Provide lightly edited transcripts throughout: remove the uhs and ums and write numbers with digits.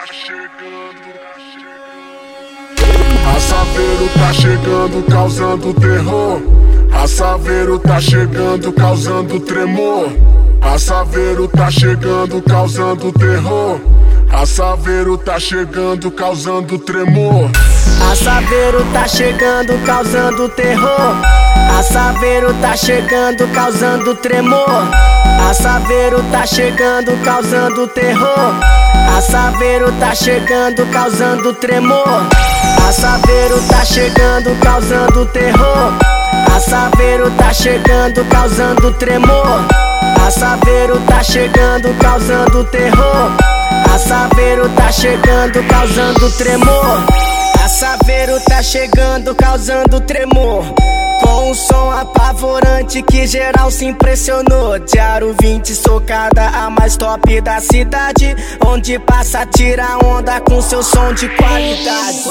A Saveiro tá chegando, causando terror. A Saveiro tá chegando, causando tremor. A Saveiro tá chegando, causando terror. A Saveiro tá chegando, causando tremor. A Saveiro tá chegando, causando terror. A Saveiro tá chegando, causando tremor. A Saveiro tá chegando, causando terror. A Saveiro tá chegando, causando tremor. A Saveiro tá chegando, causando terror. A Saveiro tá chegando, causando tremor. A Saveiro tá chegando, causando terror. A Saveiro tá chegando, causando tremor. A Saveiro tá chegando, causando tremor. Com um som apavorante que geral se impressionou. De aro 20, socada a mais top da cidade. Onde passa, tira onda com seu som de qualidade.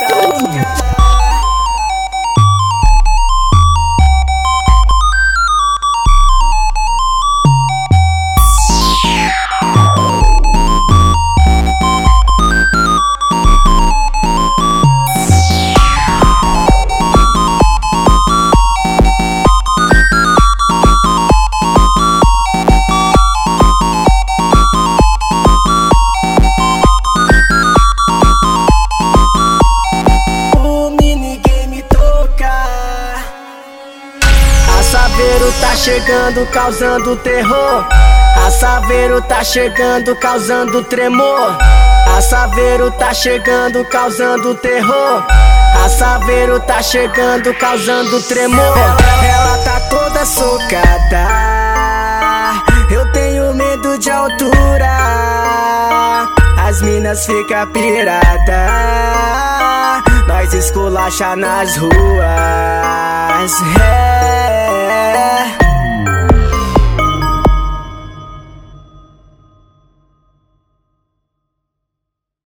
A Saveiro tá chegando, causando terror. A Saveiro tá chegando, causando tremor. A Saveiro tá chegando, causando terror. A Saveiro tá chegando, causando tremor. Ela tá toda socada. Eu tenho medo de altura. As minas fica pirada. Nós esculacha nas ruas.